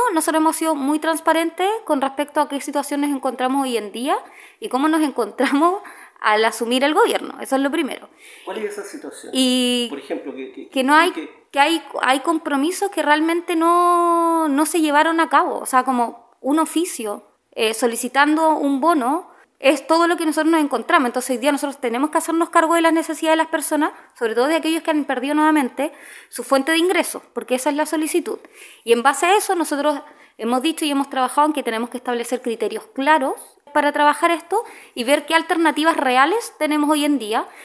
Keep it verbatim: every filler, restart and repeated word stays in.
nosotros hemos sido muy transparentes con respecto a qué situación nos encontramos hoy en día y cómo nos encontramos al asumir el gobierno. Eso es lo primero. ¿Cuál es esa situación? Y por ejemplo, que, que, que no hay, que, que hay, hay compromisos que realmente no, no se llevaron a cabo. O sea, como un oficio eh, solicitando un bono es todo lo que nosotros nos encontramos. Entonces hoy día nosotros tenemos que hacernos cargo de las necesidades de las personas, sobre todo de aquellos que han perdido nuevamente su fuente de ingresos, porque esa es la solicitud. Y en base a eso nosotros hemos dicho y hemos trabajado en que tenemos que establecer criterios claros para trabajar esto y ver qué alternativas reales tenemos hoy en día